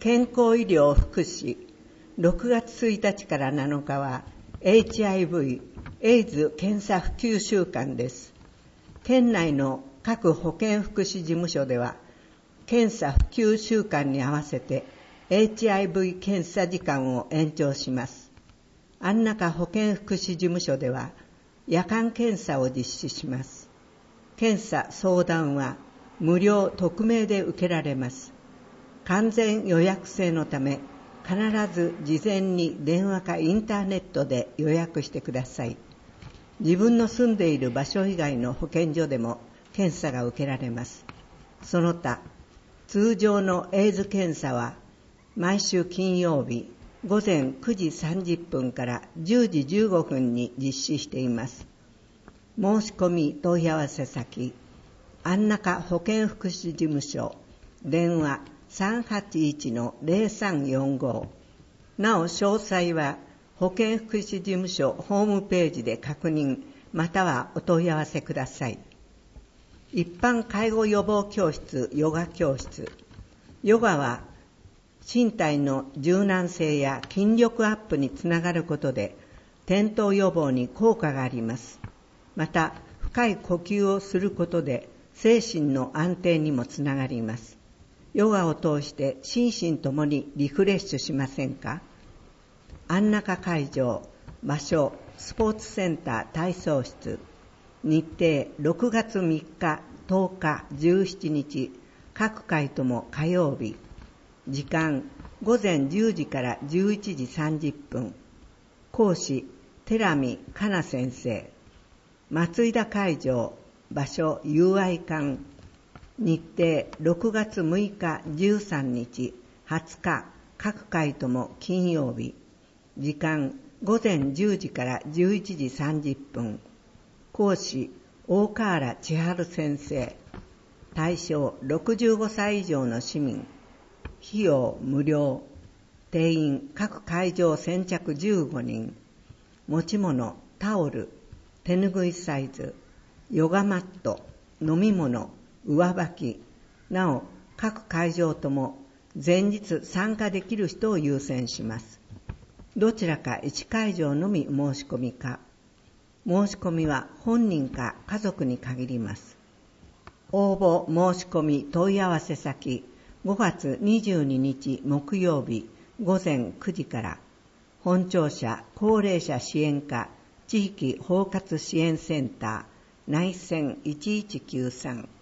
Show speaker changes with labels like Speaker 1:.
Speaker 1: 健康医療福祉、6月1日から7日は HIV エイズ検査普及週間です。県内の各保健福祉事務所では検査普及週間に合わせて HIV 検査時間を延長します。安中保健福祉事務所では夜間検査を実施します。検査相談は無料匿名で受けられます。完全予約制のため、必ず事前に電話かインターネットで予約してください。自分の住んでいる場所以外の保健所でも検査が受けられます。その他、通常のエイズ検査は毎週金曜日午前9時30分から10時15分に実施しています。申し込み問い合わせ先、安中保健福祉事務所、電話381-0345。なお詳細は保健福祉事務所ホームページで確認またはお問い合わせください。一般介護予防教室ヨガ教室。ヨガは身体の柔軟性や筋力アップにつながることで転倒予防に効果があります。また深い呼吸をすることで精神の安定にもつながります。ヨガを通して心身ともにリフレッシュしませんか？安中会場、場所、スポーツセンター体操室、日程6月3日、10日、17日、各回とも火曜日、時間午前10時から11時30分、講師、寺見香奈先生、松井田会場、場所、友愛館、日程6月6日、13日、20日、各回とも金曜日、時間午前10時から11時30分、講師、大河原千春先生、対象65歳以上の市民、費用無料、定員各会場先着15人、持ち物、タオル、手ぬぐいサイズ、ヨガマット、飲み物、上履き、なお各会場とも前日参加できる人を優先します。どちらか1会場のみ申し込みか、申し込みは本人か家族に限ります。応募申し込み問い合わせ先、5月22日木曜日午前9時から、本庁舎高齢者支援課地域包括支援センター内線1193